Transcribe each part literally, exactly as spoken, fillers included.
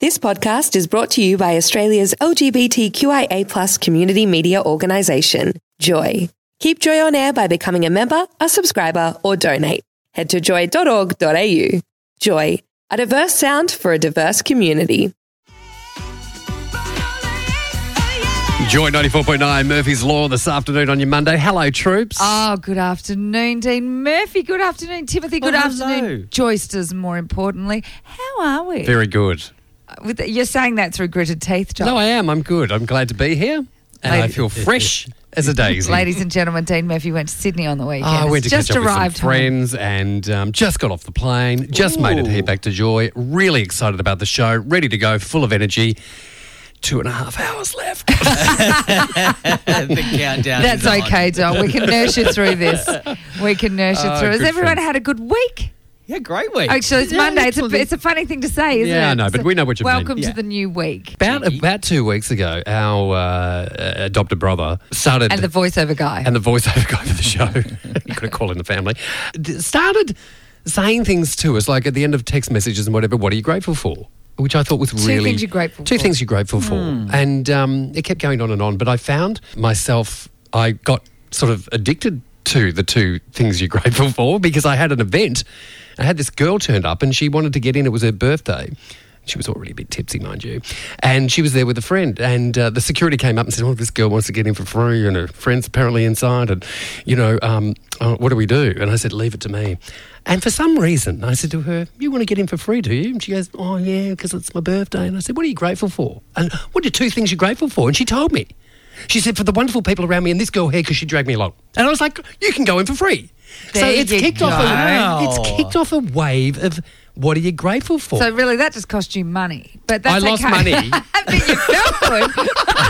This podcast is brought to you by Australia's L G B T Q I A plus community media organisation, Joy. Keep Joy on air by becoming a member, a subscriber, or donate. Head to joy dot org dot a u. Joy, a diverse sound for a diverse community. Joy ninety-four point nine, Murphy's Law this afternoon on your Monday. Hello, troops. Oh, good afternoon, Dean Murphy. Good afternoon, Timothy. Good Oh, afternoon, hello. Joysters, more importantly. How are we? Very good. With the, you're saying that through gritted teeth, John. No, I am. I'm good. I'm glad to be here. And I Lady- feel fresh as a daisy. Ladies and gentlemen, Dean Murphy went to Sydney on the weekend. Oh, I went to Just catch up with some arrived home. friends and um, just got off the plane. Just made it here back to Joy. Really excited about the show. Ready to go. Full of energy. Two and a half hours left. The countdown. That's is on. okay, Don. We can nurse you through this. We can nurse you Oh, through. Has good everyone friend. had a good week? Yeah, great week. Actually, it's Yeah, Monday. It's a, excellent. it's a funny thing to say, isn't Yeah, it? I know, but So we know what you mean. welcome Yeah. to the new week. About about two weeks ago, our uh, adopted brother started... And the voiceover guy. and the voiceover guy for the show, you got to call in the family, d- started saying things to us, like at the end of text messages and whatever, what are you grateful for? Which I thought was Two really... things you're grateful Two for. things you're grateful for. And um, it kept going on and on, but I found myself, I got sort of addicted to the two things you're grateful for because I had an event. I had this girl turned up and she wanted to get in. It was her birthday. She was already a bit tipsy, mind you. And she was there with a friend. And uh, the security came up and said, oh, this girl wants to get in for free and her friend's apparently inside. And, you know, um, uh, what do we do? And I said, leave it to me. And for some reason, I said to her, you want to get in for free, do you? And she goes, oh, yeah, because it's my birthday. And I said, what are you grateful for? And what are two things you're grateful for? And she told me. She said, for the wonderful people around me and this girl here because she dragged me along. And I was like, you can go in for free. so There it's you kicked go. off a, it's Wow. kicked off a wave of what are you grateful for? So really, that just cost you money. But that's I lost okay. money. But you felt good.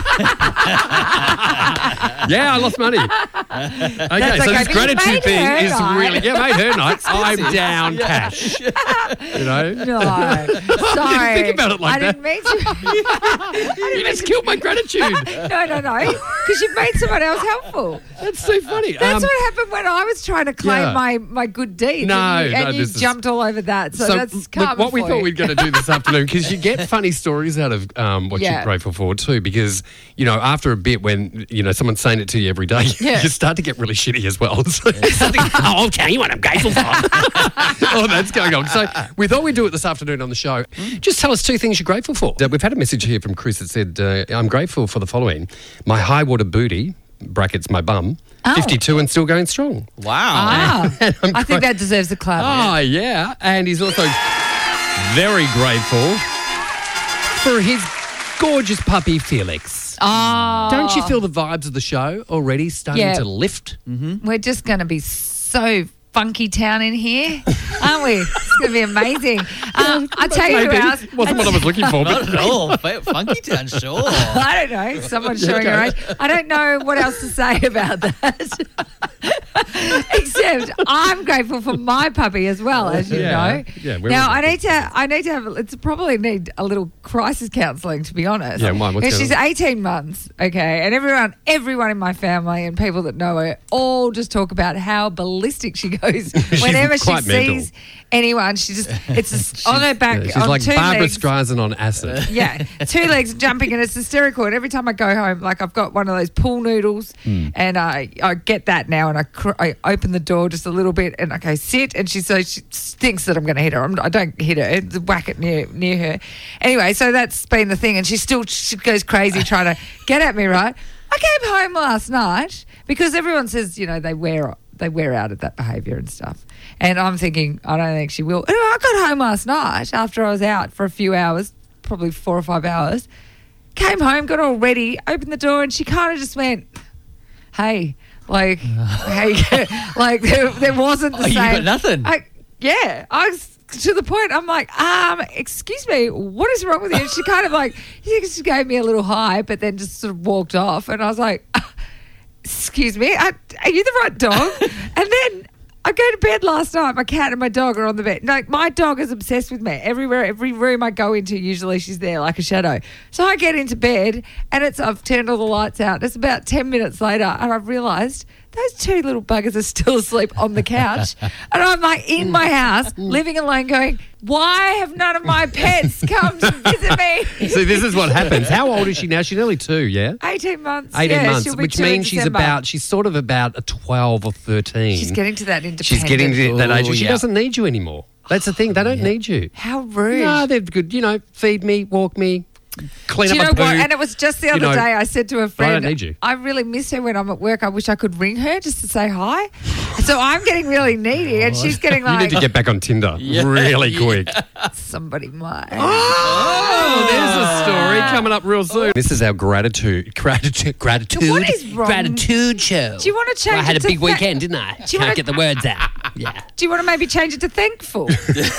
Yeah, I lost money. Okay, That's so okay, this but you gratitude made thing her is night. really, yeah, made her night. I'm down cash. You know? No, sorry. Think about it like I that. didn't mean to. You just killed my gratitude. No, no, no. Because you've made someone else helpful. That's so funny. That's Um, what happened when I was trying to claim yeah. my, my good deeds. No, and you, no, and you this is- jumped all over that. So, that's look, karma what we for thought you. we were going to do this afternoon, because you get funny stories out of um, what Yeah. you're grateful for too, because, you know, after a bit when, you know, someone's saying it to you every day, Yeah. you start to get really shitty as well. So you start to go, oh, I'll tell you what I'm grateful for. Oh, that's going on. So we thought we'd do it this afternoon on the show. Just tell us two things you're grateful for. Uh, We've had a message here from Chris that said, uh, I'm grateful for the following. My high water booty, brackets my bum, Oh. fifty-two and still going strong. Wow. Ah, And I'm I think gra- that deserves a clap. Oh, yeah. And he's also very grateful for his gorgeous puppy, Felix. Oh. Don't you feel the vibes of the show already starting Yeah. to lift? We're just going to be so funky town in here, aren't we? It's going to be amazing. Um, I tell you who Maybe. else. Wasn't what I was looking for, Not but at all. F- Funky Town, sure. I don't know. Someone's showing her age. I don't know what else to say about that. Except I'm grateful for my puppy as well, as you Yeah. know. Yeah, we're now all I need to. I need to have. It's probably need a little crisis counselling, to be honest. Yeah, why? What's Because going she's on? eighteen months. Okay, and everyone, everyone in my family and people that know her, all just talk about how ballistic she goes whenever she quite mental. sees anyone. She just. It's just on her back. Yeah, she's on like two Barbara legs. Streisand on acid. Yeah, two legs jumping and it's hysterical. And every time I go home, like I've got one of those pool noodles Hmm. and I, I get that now and I, cr- I open the door just a little bit and I go sit and she so she thinks that I'm going to hit her. I'm, I don't hit her, it's whack it near near her. Anyway, so that's been the thing and she still she goes crazy trying to get at me, right? I came home last night because everyone says, you know, they wear they wear out at that behaviour and stuff. And I'm thinking, I don't think she will. And I got home last night after I was out for a few hours, probably four or five hours. Came home, got all ready, opened the door, and she kind of just went, "Hey, like, hey, like there, there wasn't the Oh, you same." got nothing? I, yeah, I was to the point. I'm like, um, excuse me, what is wrong with you? And she kind of like, she just gave me a little hi, but then just sort of walked off, and I was like, excuse me, are, are you the right dog? And then I go to bed last night. My cat and my dog are on the bed. Like, my dog is obsessed with me. Everywhere, every room I go into, usually she's there like a shadow. So I get into bed and it's I've turned all the lights out. It's about ten minutes later and I've realised those two little buggers are still asleep on the couch. And I'm like in my house, living alone, going, why have none of my pets come to visit me So this is what happens. How old is she now? She's nearly two, yeah? eighteen months. eighteen yeah, months, she'll be which two in means she's December. about, she's sort of about a twelve or thirteen. She's getting to that independent. She's getting to that age. Oh, She yeah. doesn't need you anymore. That's the thing. They don't need you. How rude. No, they're good. You know, feed me, walk me, clean Do you up know my poo. what? And it was just the You other know, day I said to a friend, need you. I really miss her when I'm at work. I wish I could ring her just to say hi. So I'm getting really needy and she's getting You need like, to get back on Tinder really quick. somebody might. Oh, there's a story coming up real soon. This is our gratitude, gratitude, gratitude, What is wrong? gratitude show. Do you want to change I had it a to big tha- weekend, didn't I? you Can't wanna- get the words out. Yeah. Do you want to maybe change it to thankful?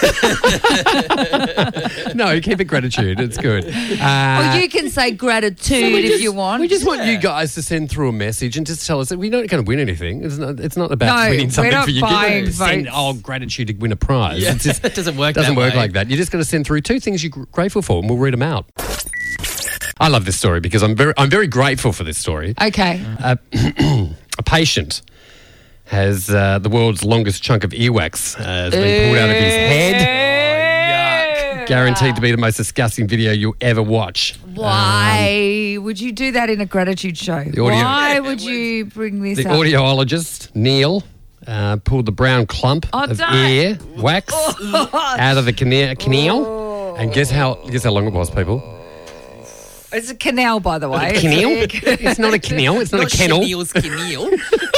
No, keep it gratitude. It's good. Or Uh, you can say gratitude so we if just- you want. We just want you guys to send through a message and just tell us that we're not going to win anything. It's not. It's not about No, winning we're something not for you. buying You send votes. oh gratitude to win a prize. Yeah. It's just, It doesn't work Doesn't that work way. like that. You're just going to send through two things you're gr- grateful for, and we'll read them out. I love this story because I'm very I'm very grateful for this story. Okay. A, a patient has uh, the world's longest chunk of earwax uh, has been pulled out of his head. Guaranteed to be the most disgusting video you'll ever watch. Why would you do that in a gratitude show? audio- Why would you bring this The up? audiologist, Neil, uh, pulled the brown clump Oh, of don't. ear wax out of the canal, canal. And guess how guess how long it was, people? It's a canal, by the way. Canal? It's not a canal. It's not, Not a kennel. Chenille's Kenil.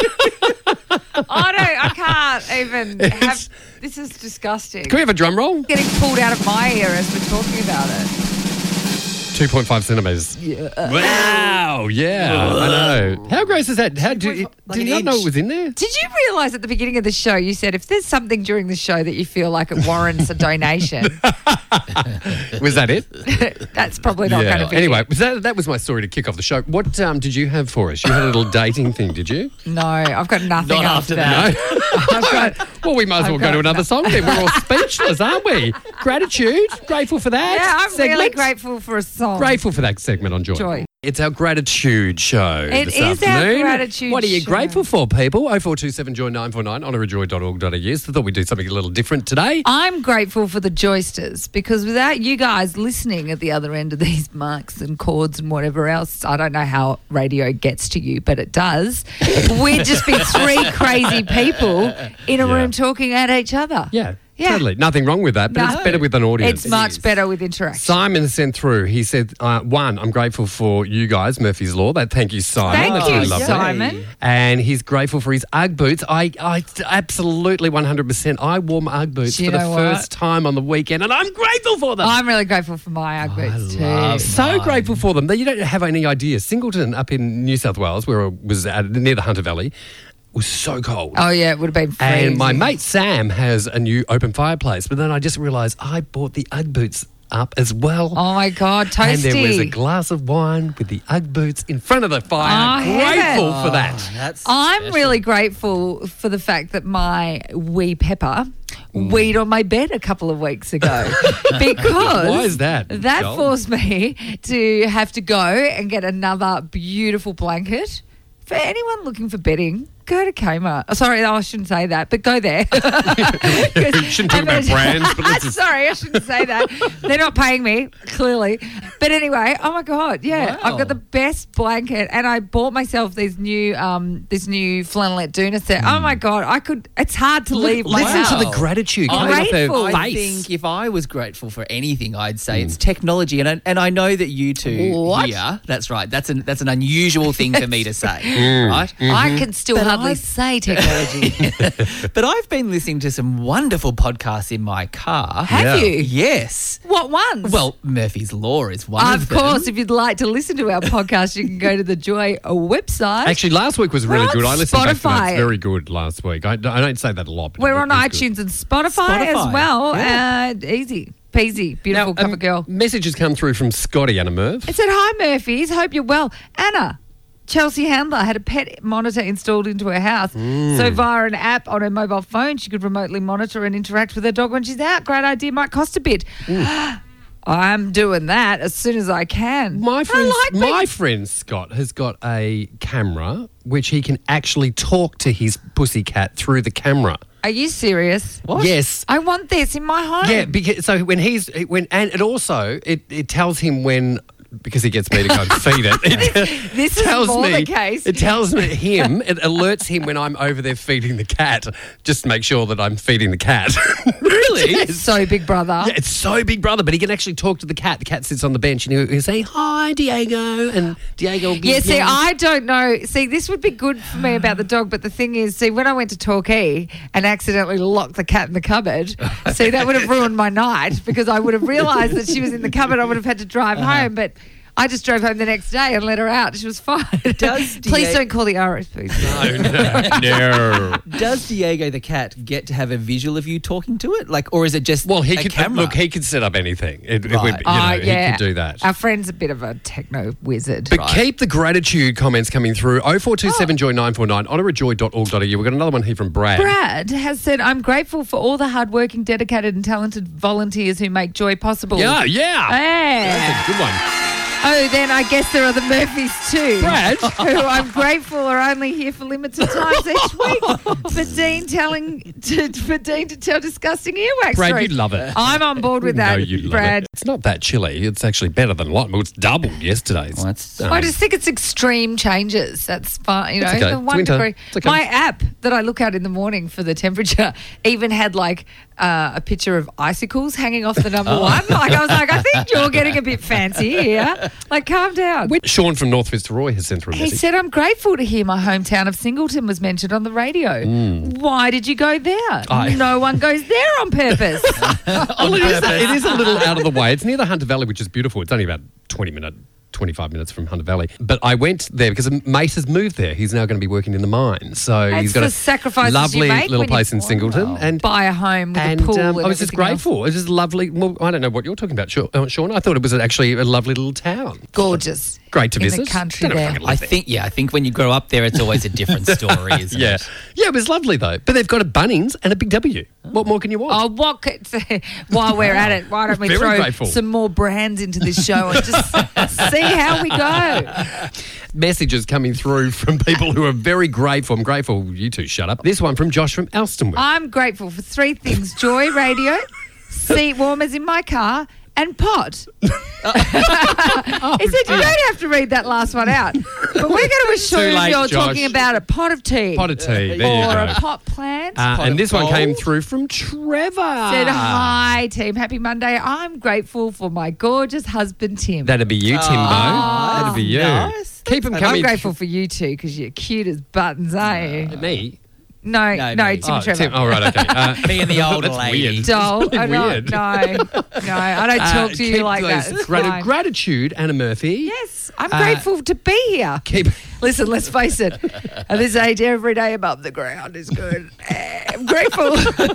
I don't. I can't even have. It's- This is disgusting. Can we have a drum roll? Getting pulled out of my ear as we're talking about it. two point five centimetres. Wow, yeah, I know. How gross is that? How do you, Like did an you not know inch. it was in there? Did you realise at the beginning of the show you said if there's something during the show that you feel like it warrants a donation, Was that it? that's probably not going to be. Anyway, was that, that was my story to kick off the show. What um, did you have for us? You had a little dating thing, did you? No, I've got nothing Not after after that. No. I've got. Well, we might as I've well go to got another no- song then. We're all speechless, aren't we? Gratitude. Grateful for that. Yeah, I'm segment. really grateful for a song. Grateful for that segment on Joy. Joy. It's our gratitude show. It this is our afternoon. gratitude What are you show. grateful for, people? oh four two seven joy nine four nine, honour a joy dot org dot a u. So I thought we'd do something a little different today. I'm grateful for the joysters because without you guys listening at the other end of these mics and cords and whatever else, I don't know how radio gets to you, but it does. We'd just be three crazy people in a Yeah. room talking at each other. Yeah, Yeah. totally. Nothing wrong with that, but No. it's better with an audience. It's much better with interaction. Simon sent through. He said, uh, one, I'm grateful for you guys, Murphy's Law. That, thank you, Simon. Thank That's you, really lovely. Simon. And he's grateful for his Ugg boots. I, I absolutely one hundred percent. I wore my Ugg boots Do you for the know what? first time on the weekend, and I'm grateful for them. I'm really grateful for my Ugg boots too. love- so Mine. grateful for them that you don't have any idea. Singleton up in New South Wales, where I was at, near the Hunter Valley, was so cold. Oh yeah, it would have been freezing. And my mate Sam has a new open fireplace, but then I just realised I bought the Ugg boots up as well. Oh my God, toasty. And there was a glass of wine with the Ugg boots in front of the fire. Oh, Grateful heaven. for that. That's I'm special. really grateful for the fact that my wee Pepper weed on my bed a couple of weeks ago because Why is that, That Joel? forced me to have to go and get another beautiful blanket. For anyone looking for bedding, go to Kmart. Oh, sorry, I shouldn't say that, but go there. You shouldn't talk about brands, but let's just... Sorry, I shouldn't say that. They're not paying me, clearly. But anyway, oh my God, yeah. Wow. I've got the best blanket and I bought myself these new um this new flannelette doona set. Oh my God, I could it's hard to leave my Listen house. to the gratitude I'm coming off grateful. her I face. think if I was grateful for anything, I'd say it's technology, and I, and I know that you two What? here. That's right. That's an that's an unusual thing for me to say, right? I can still But hardly I've- say technology. But I've been listening to some wonderful podcasts in my car. Have Yeah. you? Yes. What ones? Well, Murphy's Law is one of, of them. course, if you'd like to listen to our podcast, you can go to the Joy website. Actually, last week was really We're on good. I listened back to that. Spotify. It's very good last week. I, I don't say that a lot. But We're it on was good. iTunes and Spotify, as Spotify, well. yeah. Uh, easy peasy, beautiful Now, cover um, girl. Messages come through from Scotty, Anna Merv. It said, "Hi Murphys, hope you're well." Anna, Chelsea Handler had a pet monitor installed into her house. Mm. So via an app on her mobile phone, she could remotely monitor and interact with her dog when she's out. Great idea, might cost a bit. I'm doing that as soon as I can. My I friend, like being- my friend Scott has got a camera which he can actually talk to his pussycat through the camera. Are you serious? What? Yes. I want this in my home. Yeah, because so when he's when and it also it, it tells him when because he gets me to go and feed it. It This is tells more me, the case. It tells me him. It alerts him when I'm over there feeding the cat, just to make sure that I'm feeding the cat. Really? It's so Big Brother. Yeah, it's so Big Brother, but he can actually talk to the cat. The cat sits on the bench and he'll, he'll say, "Hi, Diego," and Diego will be Yeah, see, again. I don't know. See, this would be good for me about the dog, but the thing is, see, when I went to Torquay and accidentally locked the cat in the cupboard, see, that would have ruined my night because I would have realised that she was in the cupboard. I would have had to drive Uh-huh. home, but I just drove home the next day and let her out. She was fine. Does Please Diego- don't call the R S P. No, no, no. Does Diego the cat get to have a visual of you talking to it? Like, or is it just Well, he a could camera? look. He could set up anything. It, it would, Right. you know, Oh, yeah. he could do that. Our friend's a bit of a techno wizard. But keep the gratitude comments coming through. oh four two seven joy nine four nine, honour at joy dot org dot a u. We've got another one here from Brad. Brad has said, I'm grateful for all the hardworking, dedicated and talented volunteers who make joy possible. Yeah, yeah. Hey. That's a good one. Oh, then I guess there are the Murphys too. Brad. Who I'm grateful are only here for limited times each week. For Dean telling, to, for Dean to tell disgusting earwax Brad, stories. you'd love it. I'm on board with that, no, you'd love Brad. it. It's not that chilly. It's actually better than what? Well, it's doubled yesterday's. Well, that's- um, I just think it's extreme changes. That's fine. You know, It's okay. the It's one winter. degree. It's okay. My app that I look at in the morning for the temperature even had like uh, a picture of icicles hanging off the number one. Like I was like, I think you're getting a bit fancy here. Like, calm down. Sean from North Fitzroy has sent through a He message. said, I'm grateful to hear my hometown of Singleton was mentioned on the radio. Why did you go there? I- No one goes there on purpose. Well, it is, it is a little out of the way. It's near the Hunter Valley, which is beautiful. It's only about twenty minute, twenty-five minutes from Hunter Valley. But I went there because a mate has moved there. He's now going to be working in the mine. So That's he's got the a sacrifices you lovely make little when you- place in Singleton. And Buy a home with and a pool. um, and I was just everything else. grateful. It was just lovely. Well, I don't know what you're talking about, Sha- uh, Sean. I thought it was actually a lovely little town. Gorgeous. Great to in visit. the country Don't know if there. I can I live there. think, yeah, I think when you grow up there, it's always a different story, isn't Yeah. it? Yeah, it was lovely though. But they've got a Bunnings and a Big W. What more can you want? Oh, what could, while we're at it, why don't we Very throw grateful. some more brands into this show and just see how we go? Messages coming through from people who are very grateful. I'm grateful. You two shut up. This one from Josh from Alstonwood. I'm grateful for three things: joy, radio, seat warmers in my car, and pot. He said you don't have to read that last one out, but we're going to assume Too late, you're Josh. talking about a pot of tea, Pot of tea. There you or go. a pot plant. Uh, Pot and of this one gold. came through from Trevor. Said hi, team. Happy Monday. I'm grateful for my gorgeous husband Tim. That'd be you, Timbo. That'd be you. nice. Keep them I'm coming. grateful for you two because you're cute as buttons, aren't you? Me? No, no, No, me. Tim Oh, and Trevor. Tim. Oh, right. Okay. Uh, Me and the old that's lady. weird. Doll. I don't, Weird. no, no, I don't Uh, talk to you keep like that. those It's grat- fine. Gratitude, Anna Murphy. Yes, I'm Uh, grateful to be here. Keep. Listen, let's face it. At this age, every day above the ground is good. Eh, I'm grateful.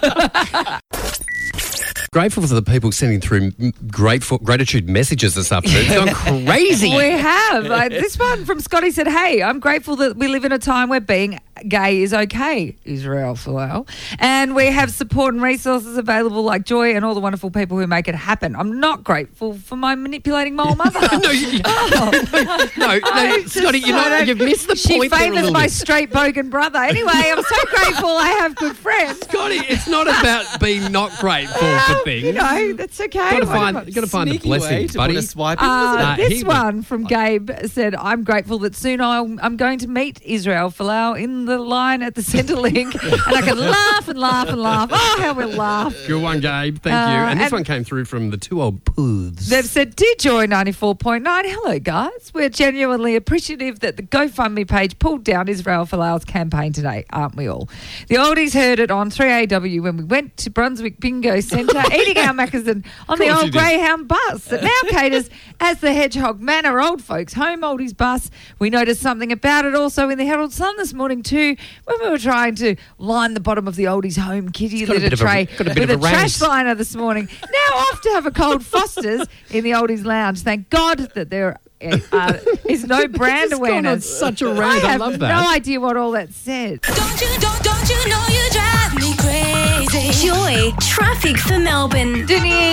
Grateful for the people sending through m- grateful gratitude messages this afternoon. It's gone crazy. We have. Uh, this one from Scotty said, hey, I'm grateful that we live in a time where being gay is okay, Israel Folau. And we have support and resources available like Joy and all the wonderful people who make it happen. I'm not grateful for my manipulating mole mother. no, you, no, no, I just Scotty, you're not, don't- you've missed the She point there a favours little my bit. straight bogan brother. Anyway, I'm so grateful I have good friends. Scotty, it's not about being not grateful for Well, things. you know, that's okay. Got to What find, am I- got to find the Sneaky way blessings, to buddy. put a swipe in, Uh, wasn't it? Nah, this he was- one from Gabe said, I'm grateful that soon I'll, I'm going to meet Israel Folau in the line at the Centrelink and I can laugh and laugh and laugh. Oh, how we'll laugh. Good one, Gabe. Thank Uh, you. And this and- one came through from the two old pooths. They've said, Dear Joy ninety-four point nine, hello guys. We're genuinely appreciative that the GoFundMe page pulled down Israel Folau's campaign today, aren't we all? The oldies heard it on three A W when we went to Brunswick Bingo Centre eating our Maccas on Of the course old you did. Greyhound bus that now caters as the Hedgehog Manor Old Folks Home Oldies bus. We noticed something about it also in the Herald Sun this morning too when we were trying to line the bottom of the oldies home kitty got a litter bit of a- tray got a bit with of a a trash rant. liner this morning. Now off to have a cold Foster's in the oldies lounge. Thank God that there uh, is no brand Just gone on awareness. such a rant. I have love that. no idea what all that said. Don't you, don't, don't you know you drive me crazy? Joy, traffic for Melbourne.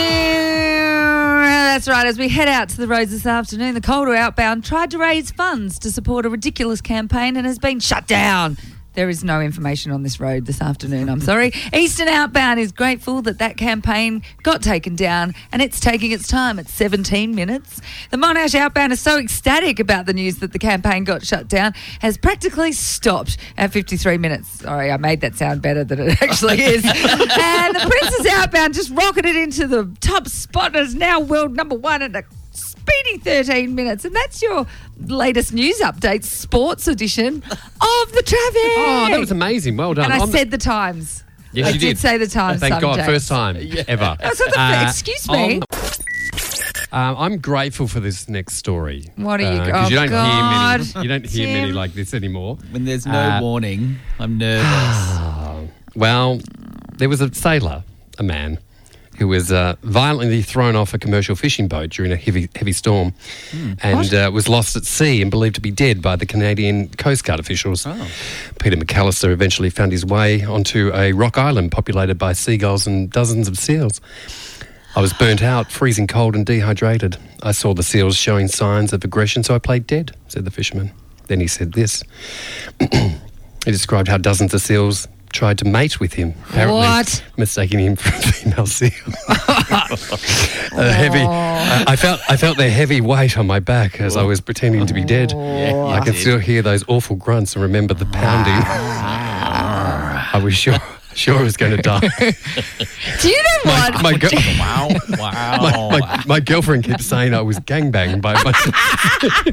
That's right. As we head out to the roads this afternoon, the Calder outbound tried to raise funds to support a ridiculous campaign and has been shut down. There is no information on this road this afternoon, I'm sorry. Eastern Outbound is grateful that that campaign got taken down and it's taking its time at seventeen minutes. The Monash Outbound is so ecstatic about the news that the campaign got shut down, has practically stopped at fifty-three minutes. Sorry, I made that sound better than it actually is. And the Princess Outbound just rocketed into the top spot and is now world number one at a speedy thirteen minutes. And that's your latest news update, sports edition of the traffic. Oh, that was amazing. Well done. And I I'm- said the times. Yes, I you did did. say the times. Thank some God, days. first time ever. That's not the Uh, excuse me. on- Um, I'm grateful for this next story. What are you- Because oh, you don't God. hear many. You don't hear many Tim. like this anymore. When there's no Uh, warning, I'm nervous. Well, there was a sailor, a man, who was uh, violently thrown off a commercial fishing boat during a heavy heavy storm, and uh, was lost at sea and believed to be dead by the Canadian Coast Guard officials. Peter McAllister eventually found his way onto a rock island populated by seagulls and dozens of seals. I was burnt out, freezing cold and dehydrated. I saw the seals showing signs of aggression, so I played dead, said the fisherman. Then he said this. He described how dozens of seals tried to mate with him, apparently What? mistaking him for a female seal. A heavy, I, I felt I felt their heavy weight on my back as I was pretending to be dead. I can still hear those awful grunts and remember the pounding. I was sure sure I was going to die. Do you know what? My, my, girl- Wow, wow. my, my, my girlfriend kept saying I was gangbanged by myself.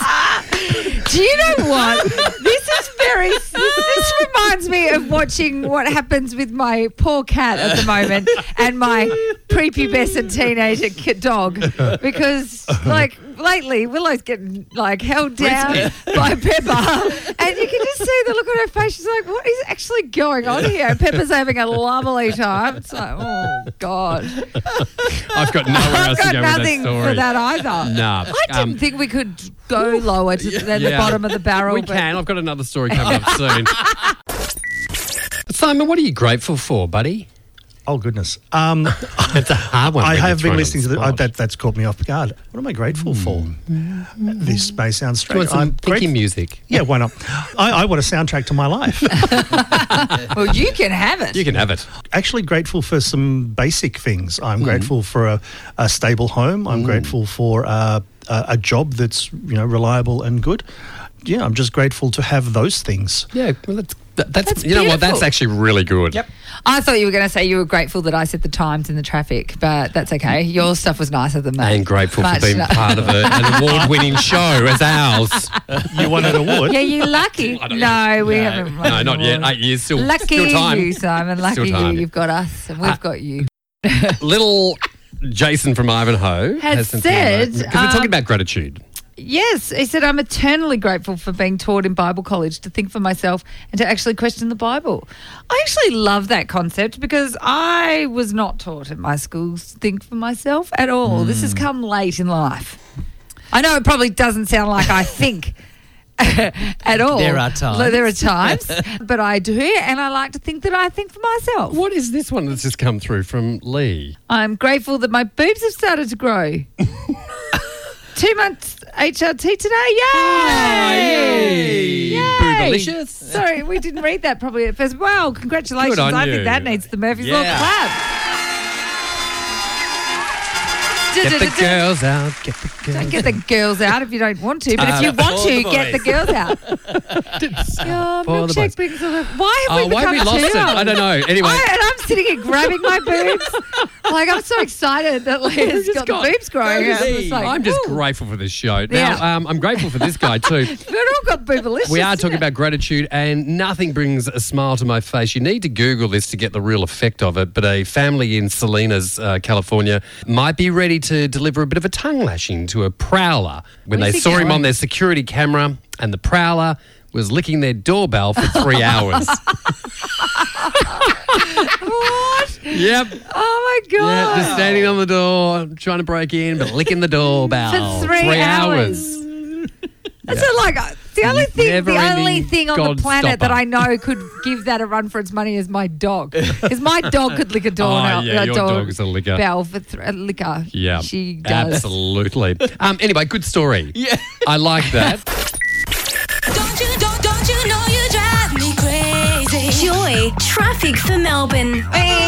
Do you know what? This is very. This, this reminds me of watching what happens with my poor cat at the moment and my prepubescent teenager ki- dog, because like lately Willow's getting like held down by Pepper, and you can just see the look on her face. She's like, "What is actually going on here?" And Pepper's having a lovely time. It's like, oh God, I've got nowhere I've else to got go nothing with that story. for that either. Nah. I didn't um, think we could go lower to the, than the yeah. bottom of the barrel. We but- can. I've got another story coming up soon. Simon, what are you grateful for, buddy? Oh, goodness. Um, It's a hard one. I when you're have been thrown on listening to the the, uh, spot. that. That's caught me off guard. What am I grateful for? This may sound Do you want strange. some I'm thinking grateful- music? Yeah, why not? I, I want a soundtrack to my life. Well, you can have it. You can have it. Actually grateful for some basic things. I'm grateful for a, a stable home. I'm grateful for uh, a, a job that's, you know, reliable and good. Yeah, I'm just grateful to have those things. Yeah, well, that's, that, that's, That's you know what? That's beautiful. actually really good. Yep. I thought you were going to say you were grateful that I set the times in the traffic, but that's okay. Your stuff was nicer than mine. And grateful Much for being no- part of a, an award-winning show as ours. You won an award. Yeah, you lucky. I don't No, know. we No, haven't. won No, an not yet. award. Eight years, still, Lucky still time. you, Simon. Lucky Still you. time. You've got us, and we've Uh, got you. Little Jason from Ivanhoe Has some said, because we're um, talking about gratitude. Yes, he said, I'm eternally grateful for being taught in Bible college to think for myself and to actually question the Bible. I actually love that concept because I was not taught at my schools to think for myself at all. This has come late in life. I know it probably doesn't sound like I think at all. There are times. Like, there are times, but I do, and I like to think that I think for myself. What is this one that's just come through from Lee? I'm grateful that my boobs have started to grow. Two months H R T today. Yay! yay. Yay! Boobalicious. Sorry, we didn't read that probably at first. Wow, congratulations. Good on I you. think that needs the Murphy's Law Yeah. clap. Get the girls out. Get the girls Don't get the girls out if you don't want to, but Uh, if you want for to, the get the boys. girls out. out. Your For the boys. milkshake brings all the... Why have Oh, we why have become we lost two? it? I don't know. Anyway. I, and I'm sitting here grabbing my boobs. Like, I'm so excited that Leah's just got, got- the boobs growing. Go out. see. It's like, I'm just ooh. grateful for this show. Yeah. Now, um, I'm grateful for this guy too. We've all got boobalicious. We are talking about gratitude, and nothing brings a smile to my face. You need to Google this to get the real effect of it. But a family in Salinas, uh, California, might be ready to deliver a bit of a tongue lashing to a prowler when Where's they he saw him going? on their security camera, and the prowler was licking their doorbell for three hours. What? Yep. Oh, my God. Yeah, just standing on the door, trying to break in, but licking the doorbell For three hours. That's a, like uh, the only thing. The Never-ending only thing on the God planet that stopper. I know could give that a run for its money is my dog. Because my dog could lick a door. Oh, yeah, a your dog dog's a licker. Bell for th- a licker. Yeah, she does. absolutely. Um, anyway, good story. Yeah. I like that. Don't you, don't, don't you know you drive me crazy? Joy, traffic for Melbourne.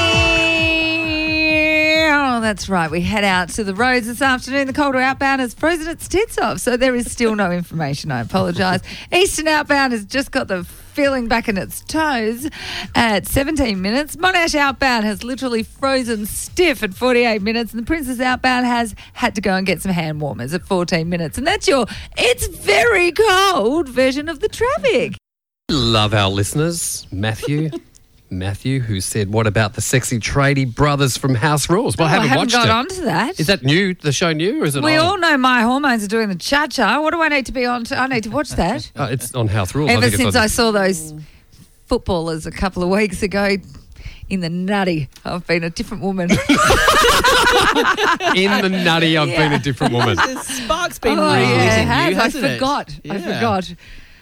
Oh, that's right. We head out to the roads this afternoon. The Calder outbound has frozen its tits off, so there is still no information. I apologise. Eastern outbound has just got the feeling back in its toes at seventeen minutes. Monash outbound has literally frozen stiff at forty-eight minutes, and the Princess outbound has had to go and get some hand warmers at fourteen minutes. And that's your it's very cold version of the traffic. Love our listeners. Matthew. Matthew, who said, what about the sexy tradie brothers from House Rules? Well, Oh, I haven't, I haven't watched got it. on to that. Is that new, the show new, or is it We old? all know my hormones are doing the cha-cha. What do I need to be on to? I need to watch that. Oh, it's on House Rules. I Ever think it's since on- I saw those footballers a couple of weeks ago in the nutty, I've been a different woman. In the nutty, I've been Yeah. a different woman. The spark's been Oh, relit yeah, it in has. you, I hasn't it? forgot. I Yeah. forgot.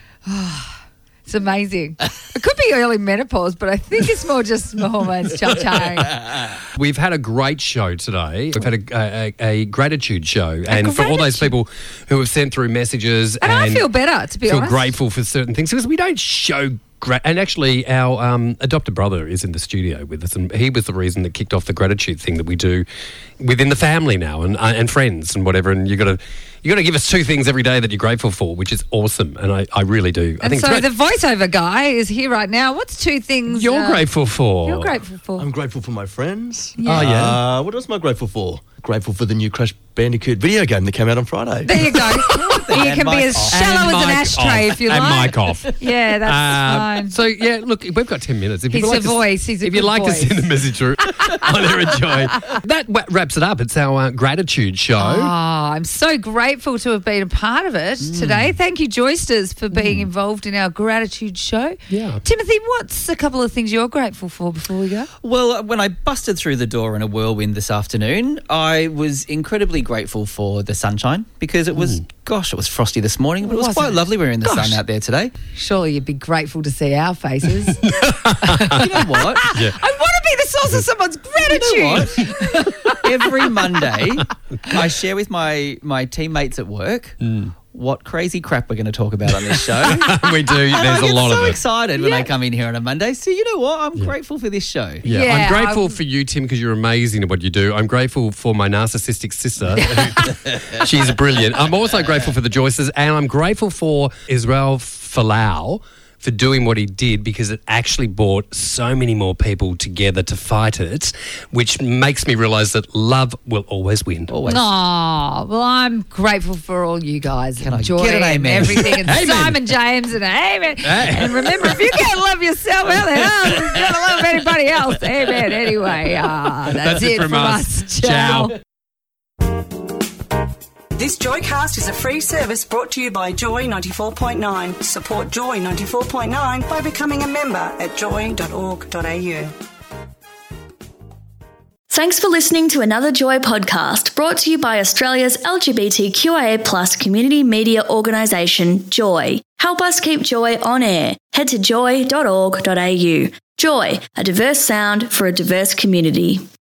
It's amazing. It could be early menopause, but I think it's more just my hormones cha-chaing. We've had a great show today. We've had a, a, a gratitude show. And for all those people who have sent through messages And, and, I feel better, to be feel honest. grateful for certain things, because we don't show gra- and actually our um, adopted brother is in the studio with us, and he was the reason that kicked off the gratitude thing that we do within the family now, and uh, and friends and whatever. And you got to you got to give us two things every day that you're grateful for, which is awesome, and I, I really do. I And think so it's the great. voiceover guy is here right now. What's two things You're uh, grateful for. You're grateful for? I'm grateful for my friends. Yeah. Oh, yeah. Uh, what else am I grateful for? Grateful for the new Crash Bandicoot video game that came out on Friday. There you go. You And can be mic as off. shallow And as an mic ashtray off. if you and like. mic off. Yeah, that's Um, fine. So yeah, look, we've got ten minutes. If He's you'd like a to, voice. He's a if you'd good like voice. to send a message through, on there, enjoy. That wa- wraps it up. It's our uh, gratitude show. Oh, I'm so grateful to have been a part of it Mm. today. Thank you, Joysters, for being involved in our gratitude show. Yeah. Timothy, what's a couple of things you're grateful for before we go? Well, when I busted through the door in a whirlwind this afternoon, I was incredibly grateful for the sunshine, because it was, gosh, it was frosty this morning, but it was Wasn't quite it? lovely. We were in the Gosh. sun out there today. Surely you'd be grateful to see our faces. You know what? I want to be the source of someone's gratitude. You know what? Every Monday, I share with my, my teammates at work what crazy crap we're going to talk about on this show. we do. And There's I get a lot so of it. excited when I come in here on a Monday. So you know what? I'm grateful for this show. Yeah. Yeah, I'm grateful I'm- for you, Tim, because you're amazing at what you do. I'm grateful for my narcissistic sister. who- She's brilliant. I'm also grateful for the Joyces, and I'm grateful for Israel Folau for doing what he did, because it actually brought so many more people together to fight it, which makes me realise that love will always win. Always. Oh, well, I'm grateful for all you guys. Can I and Joy get an and amen? everything. And Amen. Simon James and amen. Hey. And remember, if you can't love yourself, how the hell are you going to love anybody else? Amen. Anyway, ah, that's, it from us. Ciao. Ciao. This Joycast is a free service brought to you by Joy ninety-four point nine. Support Joy ninety-four point nine by becoming a member at joy dot org dot a u. Thanks for listening to another Joy podcast brought to you by Australia's L G B T Q I A plus community media organisation, Joy. Help us keep Joy on air. Head to joy dot org dot a u. Joy, a diverse sound for a diverse community.